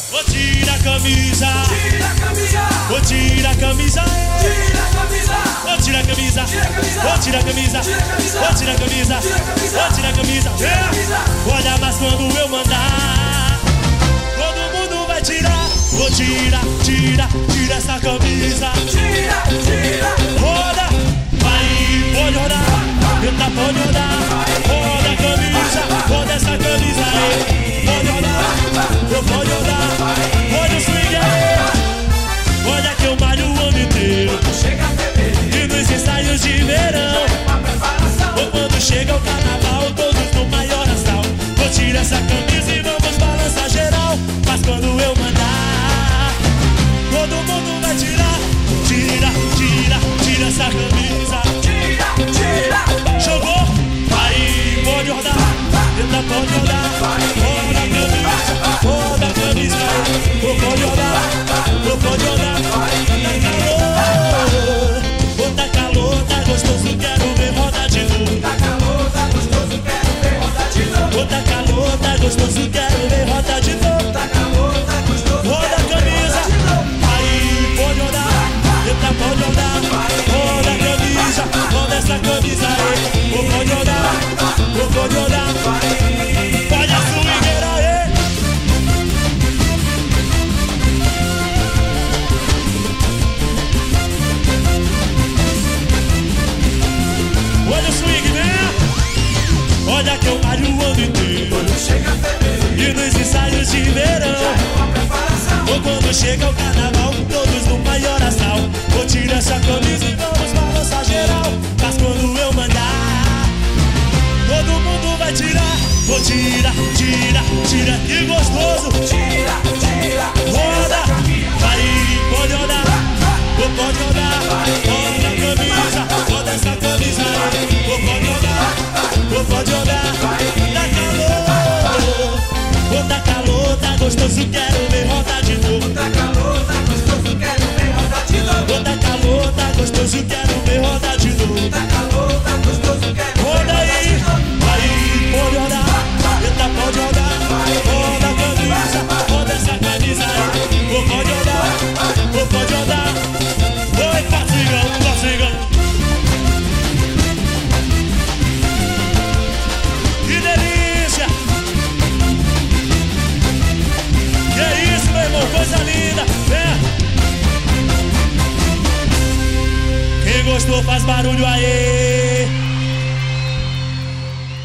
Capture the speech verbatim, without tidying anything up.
Vou tirar a camisa, Tira a camisa, vou tirar a camisa, tira a camisa, vou tirar a camisa, tira a camisa, vou tirar a camisa, tira a camisa, vou tirar a camisa, tira a camisa, vou tirar a camisa. tira a camisa. Olha, mas quando eu mandar, todo mundo vai tirar. Vou tirar, tira, tira essa camisa. Tira, tira, Roda, vai, pode rodar, tenta, pode rodar. Roda a camisa, roda essa camisa aí. Pode rodar, eu pode rodar. Roda o swing aí. Olha que eu malho o ano inteiro. chega a fevereiro, E nos ensaios de verão, uma preparação. ou quando chega o carnaval, todos no maior astral. Vou tirar essa camisa e vamos balançar geral. Mas quando eu mandar, todo mundo vai tirar. Tira, tira, tira essa camisa. Tira, tira, Jogou, vai, pode rodar. Tenta, pode rodar. Roda a camisa, roda a camisa. Ou pode rodar, ou pode rodar. Tá calor, ô, tá calor, tá gostoso, quero ver rodar de novo. tá calor, tá gostoso, quero ver rodar de novo. Ô, tá calor, tá gostoso, quero ver rodar de novo. Tá calor, tá gostoso, Roda a quero ver camisa, rodar de novo. aí pode rodar, tenta, pode rodar. Roda a camisa, roda essa camisa aí. Ou pode rodar, ou pode rodar. Pode a swingueira aí. Olha o swing, né? Olha que eu malho o ano inteiro. Quando chega fevereiro, E nos ensaios de verão, uma preparação. ou quando chega o carnaval, todos no maior astral. Vou tirar essa camisa e vamos balançar geral. Mas quando eu mandar, todo mundo vai tirar. Vou tirar, tira, tira, que gostoso. Tira, tira, Roda, vai, pode rodar, ou pode rodar. Roda a camisa, roda essa camisa aí. Ou pode rodar, ou pode rodar. Tá calor, ou tá calor, tá gostoso, quero ver rodar de novo. tá calor, tá gostoso, quero ver rodar de novo. Ou tá calor, tá gostoso, quero ver rodar de novo. Tá calor, tá gostoso, quero ver Roda rodar de aí, novo. aí, pode rodar, tenta, pode rodar. Roda a camisa, roda essa camisa aí. Ou pode rodar, ou pode rodar. Oi, Patrigão, Patrigão. Que delícia! Que é isso, meu irmão, coisa linda, né? Quem gostou faz barulho aí.